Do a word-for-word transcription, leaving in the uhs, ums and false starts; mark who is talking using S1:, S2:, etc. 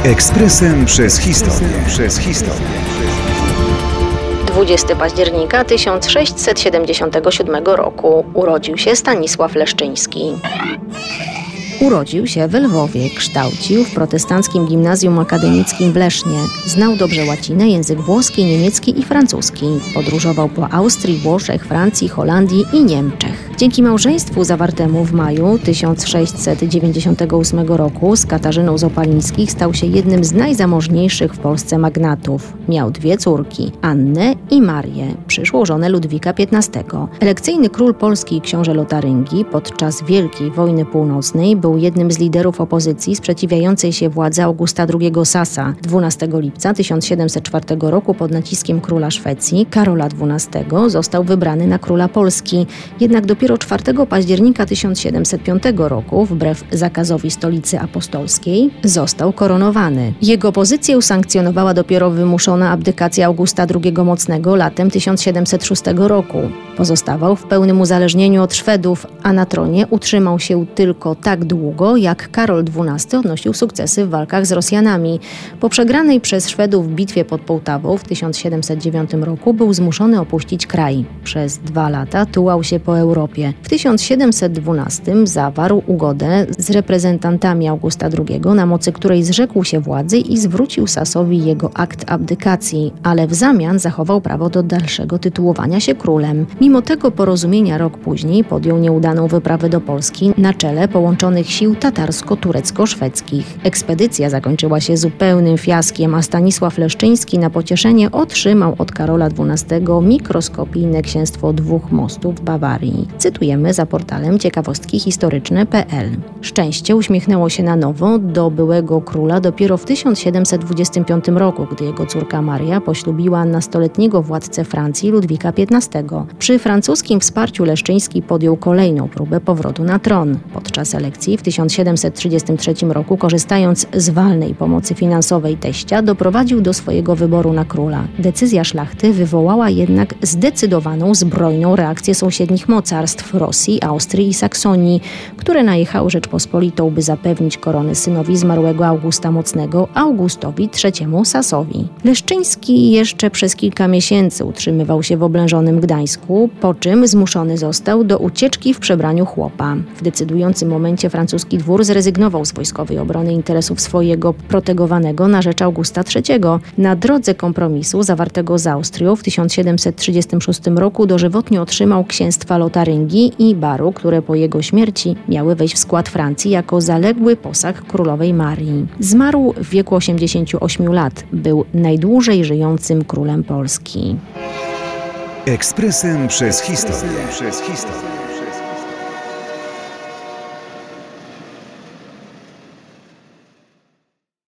S1: Ekspresem przez historię. Przez historię.
S2: dwudziestego października tysiąc sześćset siedemdziesiątego siódmego roku urodził się Stanisław Leszczyński. Urodził się w Lwowie, kształcił w protestanckim gimnazjum akademickim w Lesznie. Znał dobrze łacinę, język włoski, niemiecki i francuski. Podróżował po Austrii, Włoszech, Francji, Holandii i Niemczech. Dzięki małżeństwu zawartemu w maju tysiąc sześćset dziewięćdziesiątego ósmego roku z Katarzyną z Opalińskich stał się jednym z najzamożniejszych w Polsce magnatów. Miał dwie córki, Annę i Marię, przyszłą żonę Ludwika piętnastego. Elekcyjny król Polski i książę Lotaryngii podczas Wielkiej Wojny Północnej był jednym z liderów opozycji sprzeciwiającej się władzy Augusta drugiego Sasa. dwunastego lipca tysiąc siedemset czwartego roku pod naciskiem króla Szwecji, Karola dwunastego, został wybrany na króla Polski. Jednak dopiero czwartego października tysiąc siedemset piątego roku, wbrew zakazowi Stolicy Apostolskiej, został koronowany. Jego pozycję usankcjonowała dopiero wymuszona abdykacja Augusta drugiego Mocnego latem tysiąc siedemset szóstego roku. Pozostawał w pełnym uzależnieniu od Szwedów, a na tronie utrzymał się tylko tak długo, jak Karol dwunasty odnosił sukcesy w walkach z Rosjanami. Po przegranej przez Szwedów bitwie pod Połtawą w tysiąc siedemset dziewiątym roku był zmuszony opuścić kraj. Przez dwa lata tułał się po Europie. W tysiąc siedemset dwunastym zawarł ugodę z reprezentantami Augusta drugiego, na mocy której zrzekł się władzy i zwrócił Sasowi jego akt abdykacji, ale w zamian zachował prawo do dalszego tytułowania się królem. Mimo tego porozumienia rok później podjął nieudaną wyprawę do Polski na czele połączonych sił tatarsko-turecko-szwedzkich. Ekspedycja zakończyła się zupełnym fiaskiem, a Stanisław Leszczyński na pocieszenie otrzymał od Karola dwunastego mikroskopijne księstwo dwóch mostów w Bawarii. Cytujemy za portalem ciekawostki historyczne kropka pe el. Szczęście uśmiechnęło się na nowo do byłego króla dopiero w tysiąc siedemset dwudziestym piątym roku, gdy jego córka Maria poślubiła nastoletniego władcę Francji Ludwika piętnastego. Przy francuskim wsparciu Leszczyński podjął kolejną próbę powrotu na tron. Podczas elekcji w tysiąc siedemset trzydziestym trzecim roku, korzystając z walnej pomocy finansowej teścia, doprowadził do swojego wyboru na króla. Decyzja szlachty wywołała jednak zdecydowaną zbrojną reakcję sąsiednich mocarstw Rosji, Austrii i Saksonii, które najechały Rzeczpospolitą, by zapewnić koronę synowi zmarłego Augusta Mocnego, Augustowi trzeciemu Sasowi. Leszczyński jeszcze przez kilka miesięcy utrzymywał się w oblężonym Gdańsku, po czym zmuszony został do ucieczki w przebraniu chłopa. W decydującym momencie francuski dwór zrezygnował z wojskowej obrony interesów swojego protegowanego na rzecz Augusta trzeciego. Na drodze kompromisu zawartego z Austrią w tysiąc siedemset trzydziestym szóstym roku dożywotnie otrzymał księstwa Lotaryngii i Baru, które po jego śmierci miały wejść w skład Francji jako zaległy posag królowej Marii. Zmarł w wieku osiemdziesięciu ośmiu lat. Był najdłużej żyjącym królem Polski.
S1: Ekspresem przez historię. Przez historię.